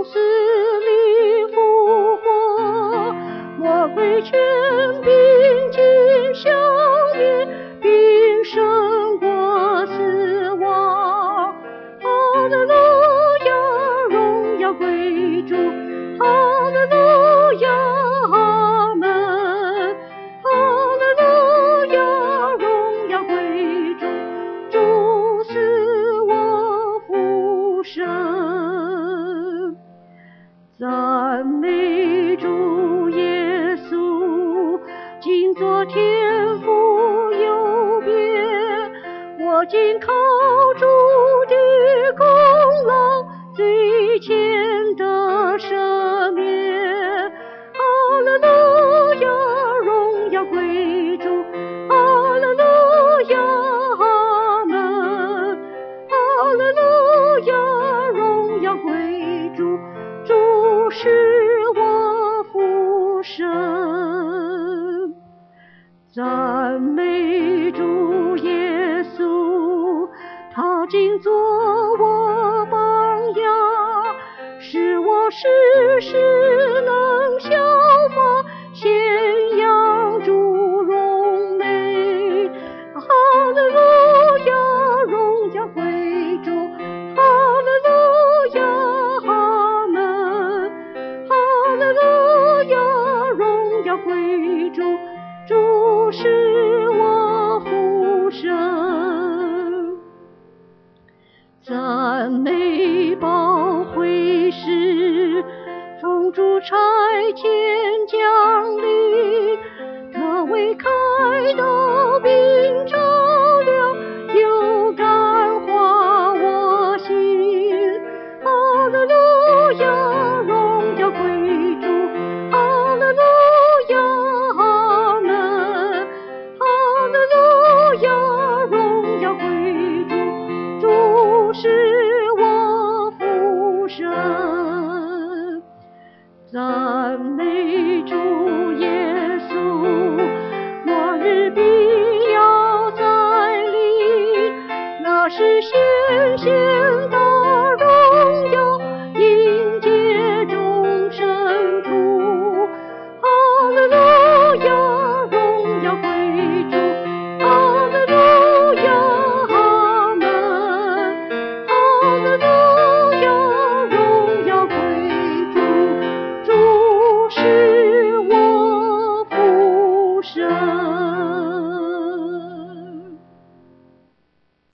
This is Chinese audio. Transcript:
从死里复活，魔鬼权柄尽消灭，并胜过死亡。哈利路亚，荣耀归主，哈利路亚，阿门。哈利路亚，荣耀归主，主使我复生。赞美主耶稣，今作天父右边，我今靠主的功劳，罪愆的赦免。哈利路亚，荣耀归主，哈利路亚，阿门。哈利路亚，荣耀归主，主使我复生。赞美主耶稣，他今作我榜样，使我时时能效法，宣扬主荣美。哈利路亚，荣耀归主，哈利路亚，阿门。哈利路亚，荣耀归主，主使我复生。赞美保惠师，奉主差遣降临，特为开导